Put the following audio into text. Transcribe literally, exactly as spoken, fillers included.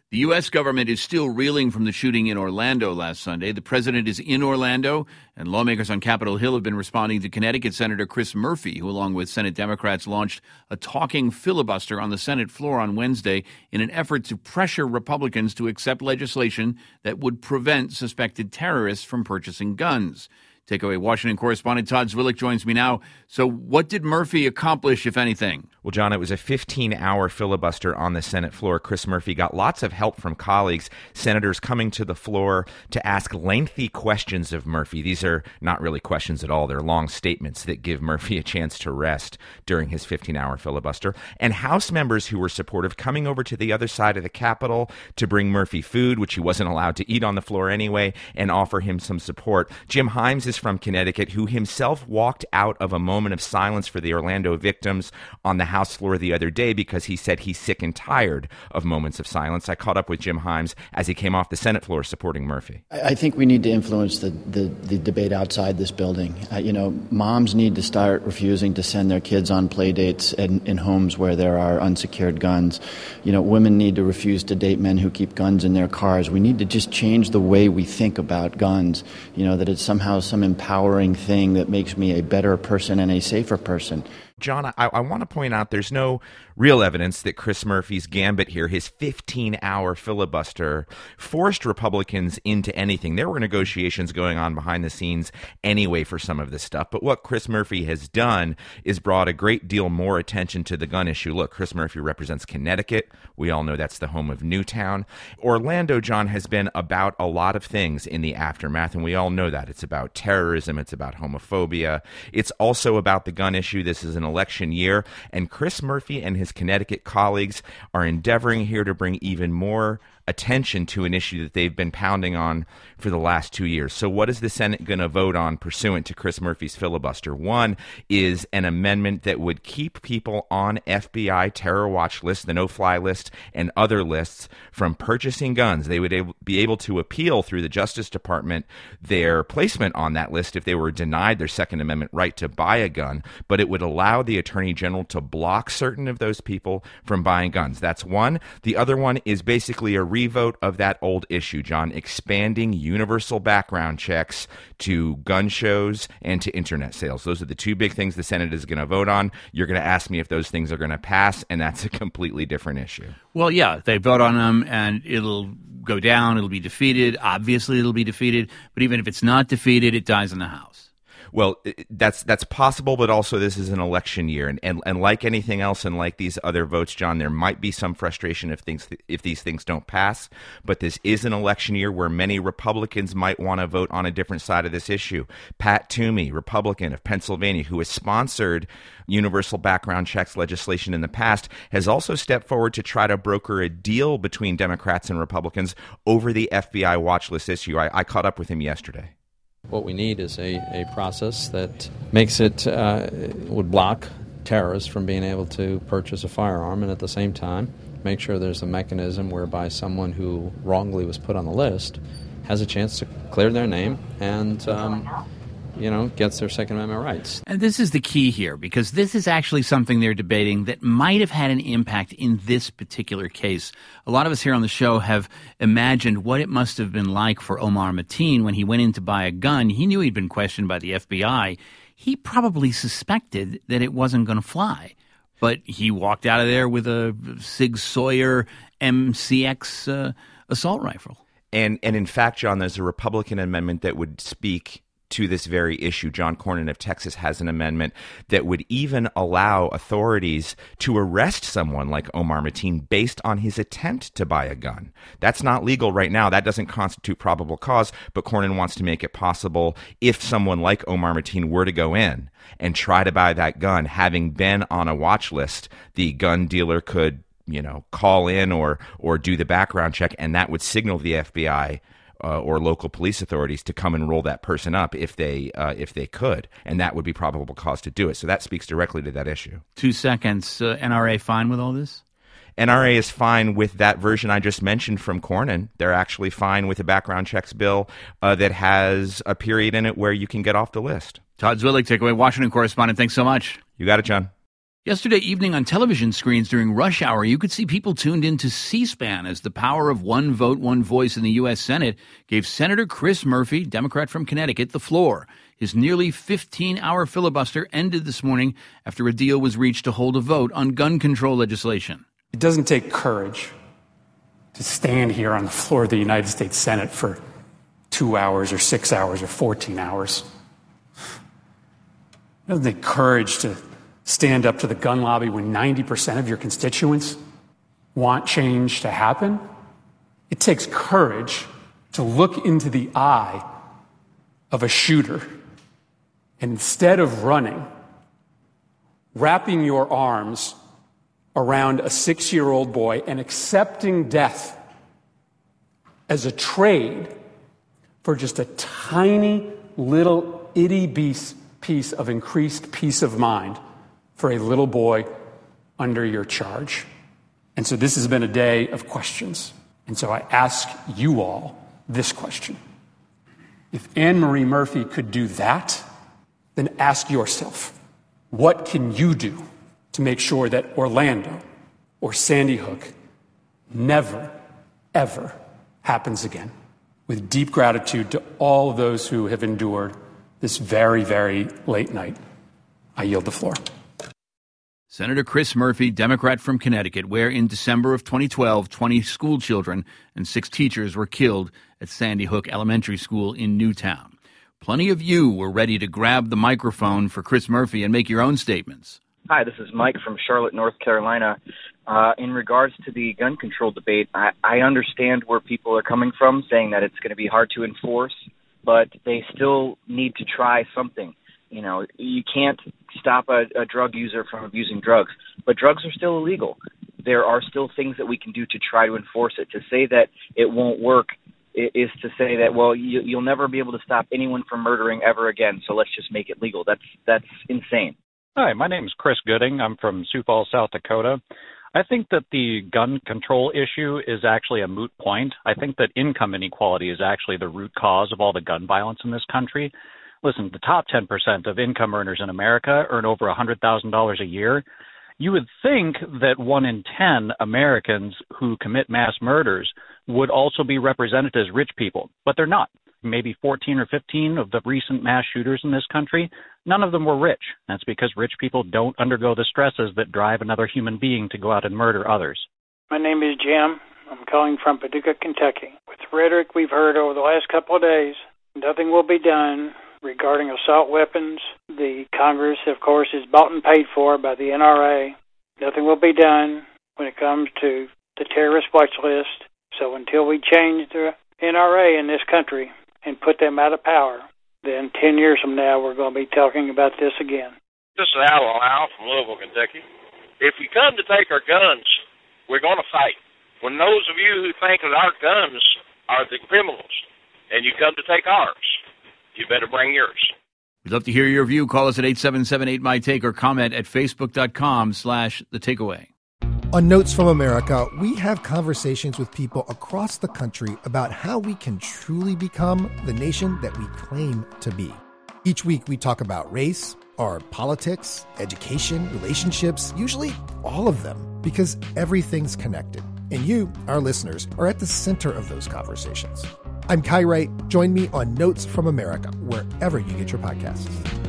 The U S government is still reeling from the shooting in Orlando last Sunday. The president is in Orlando, and lawmakers on Capitol Hill have been responding to Connecticut Senator Chris Murphy, who, along with Senate Democrats, launched a talking filibuster on the Senate floor on Wednesday in an effort to pressure Republicans to accept legislation that would prevent suspected terrorists from purchasing guns. Takeaway Washington correspondent Todd Zwillich joins me now. So what did Murphy accomplish, if anything? Well, John, it was a fifteen-hour filibuster on the Senate floor. Chris Murphy got lots of help from colleagues, senators coming to the floor to ask lengthy questions of Murphy. These are not really questions at all. They're long statements that give Murphy a chance to rest during his fifteen-hour filibuster. And House members who were supportive coming over to the other side of the Capitol to bring Murphy food, which he wasn't allowed to eat on the floor anyway, and offer him some support. Jim Himes is from Connecticut, who himself walked out of a moment of silence for the Orlando victims on the House floor the other day because he said he's sick and tired of moments of silence. I caught up with Jim Himes as he came off the Senate floor supporting Murphy. I think we need to influence the, the, the debate outside this building. Uh, you know, moms need to start refusing to send their kids on play dates in, in homes where there are unsecured guns. You know, women need to refuse to date men who keep guns in their cars. We need to just change the way we think about guns, you know, that it's somehow some empowering thing that makes me a better person and a safer person. John, I, I want to point out there's no real evidence that Chris Murphy's gambit here, his fifteen-hour filibuster, forced Republicans into anything. There were negotiations going on behind the scenes anyway for some of this stuff. But what Chris Murphy has done is brought a great deal more attention to the gun issue. Look, Chris Murphy represents Connecticut. We all know that's the home of Newtown. Orlando, John, has been about a lot of things in the aftermath, and we all know that. It's about terrorism. It's about homophobia. It's also about the gun issue. This is an election year, and Chris Murphy and his Connecticut colleagues are endeavoring here to bring even more attention to an issue that they've been pounding on for the last two years. So what is the Senate going to vote on pursuant to Chris Murphy's filibuster? One is an amendment that would keep people on F B I terror watch lists, the no-fly list, and other lists from purchasing guns. They would able, be able to appeal through the Justice Department their placement on that list if they were denied their Second Amendment right to buy a gun, but it would allow the Attorney General to block certain of those people from buying guns. That's one. The other one is basically a revote of that old issue, John, expanding universal background checks to gun shows and to internet sales. Those are the two big things the Senate is going to vote on. You're going to ask me if those things are going to pass, and that's a completely different issue. Well, yeah, they vote on them, and it'll go down. It'll be defeated. Obviously, it'll be defeated. But even if it's not defeated, it dies in the House. Well, that's that's possible, but also this is an election year, and, and and like anything else, and like these other votes, John, there might be some frustration if things if these things don't pass. But this is an election year where many Republicans might want to vote on a different side of this issue. Pat Toomey, Republican of Pennsylvania, who has sponsored universal background checks legislation in the past, has also stepped forward to try to broker a deal between Democrats and Republicans over the F B I watch list issue. I, I caught up with him yesterday. What we need is a, a process that makes it, uh, would block terrorists from being able to purchase a firearm, and at the same time make sure there's a mechanism whereby someone who wrongly was put on the list has a chance to clear their name and um, you know, gets their Second Amendment rights. And this is the key here, because this is actually something they're debating that might have had an impact in this particular case. A lot of us here on the show have imagined what it must have been like for Omar Mateen when he went in to buy a gun. He knew he'd been questioned by the F B I. He probably suspected that it wasn't going to fly. But he walked out of there with a Sig Sauer M C X uh, assault rifle. And, and in fact, John, there's a Republican amendment that would speak to this very issue. John Cornyn of Texas has an amendment that would even allow authorities to arrest someone like Omar Mateen based on his attempt to buy a gun. That's not legal right now. That doesn't constitute probable cause, but Cornyn wants to make it possible if someone like Omar Mateen were to go in and try to buy that gun, having been on a watch list, the gun dealer could, you know, call in or or do the background check, and that would signal the F B I Uh, or local police authorities to come and roll that person up if they uh, if they could, and that would be probable cause to do it. So that speaks directly to that issue. Two seconds. Uh, N R A fine with all this? N R A is fine with that version I just mentioned from Cornyn. They're actually fine with a background checks bill uh, that has a period in it where you can get off the list. Todd Zwillich, Takeaway Washington correspondent. Thanks so much. You got it, John. Yesterday evening on television screens during rush hour, you could see people tuned into C-SPAN as the power of one vote, one voice in the U S Senate gave Senator Chris Murphy, Democrat from Connecticut, the floor. His nearly fifteen-hour filibuster ended this morning after a deal was reached to hold a vote on gun control legislation. It doesn't take courage to stand here on the floor of the United States Senate for two hours or six hours or fourteen hours. It doesn't take courage to stand up to the gun lobby when ninety percent of your constituents want change to happen. It takes courage to look into the eye of a shooter and instead of running, wrapping your arms around a six-year-old boy and accepting death as a trade for just a tiny little itty-bitty piece of increased peace of mind for a little boy under your charge. And so this has been a day of questions. And so I ask you all this question. If Anne Marie Murphy could do that, then ask yourself, what can you do to make sure that Orlando or Sandy Hook never, ever happens again? With deep gratitude to all of those who have endured this very, very late night, I yield the floor. Senator Chris Murphy, Democrat from Connecticut, where in December of twenty twelve, twenty school children and six teachers were killed at Sandy Hook Elementary School in Newtown. Plenty of you were ready to grab the microphone for Chris Murphy and make your own statements. Hi, this is Mike from Charlotte, North Carolina. Uh, in regards to the gun control debate, I, I understand where people are coming from, saying that it's going to be hard to enforce, but they still need to try something. You know, you can't stop a, a drug user from abusing drugs, but drugs are still illegal. There are still things that we can do to try to enforce it. To say that it won't work is to say that, well, you, you'll never be able to stop anyone from murdering ever again, so let's just make it legal. That's that's insane. Hi, my name is Chris Gooding. I'm from Sioux Falls, South Dakota. I think that the gun control issue is actually a moot point. I think that income inequality is actually the root cause of all the gun violence in this country. Listen, the top ten percent of income earners in America earn over one hundred thousand dollars a year. You would think that one in ten Americans who commit mass murders would also be represented as rich people, but they're not. Maybe fourteen or fifteen of the recent mass shooters in this country, none of them were rich. That's because rich people don't undergo the stresses that drive another human being to go out and murder others. My name is Jim. I'm calling from Paducah, Kentucky. With the rhetoric we've heard over the last couple of days, nothing will be done regarding assault weapons. The Congress, of course, is bought and paid for by the N R A. Nothing will be done when it comes to the terrorist watch list. So until we change the N R A in this country and put them out of power, then ten years from now we're going to be talking about this again. This is Al Al from Louisville, Kentucky. If we come to take our guns, we're going to fight. When those of you who think that our guns are the criminals and you come to take ours, you better bring yours. We'd love to hear your view. Call us at eight seven seven eight M Y Take or comment at facebook.com slash the takeaway. On Notes from America, we have conversations with people across the country about how we can truly become the nation that we claim to be. Each week we talk about race, our politics, education, relationships, usually all of them, because everything's connected. And you, our listeners, are at the center of those conversations. I'm Kai Wright. Join me on Notes from America, wherever you get your podcasts.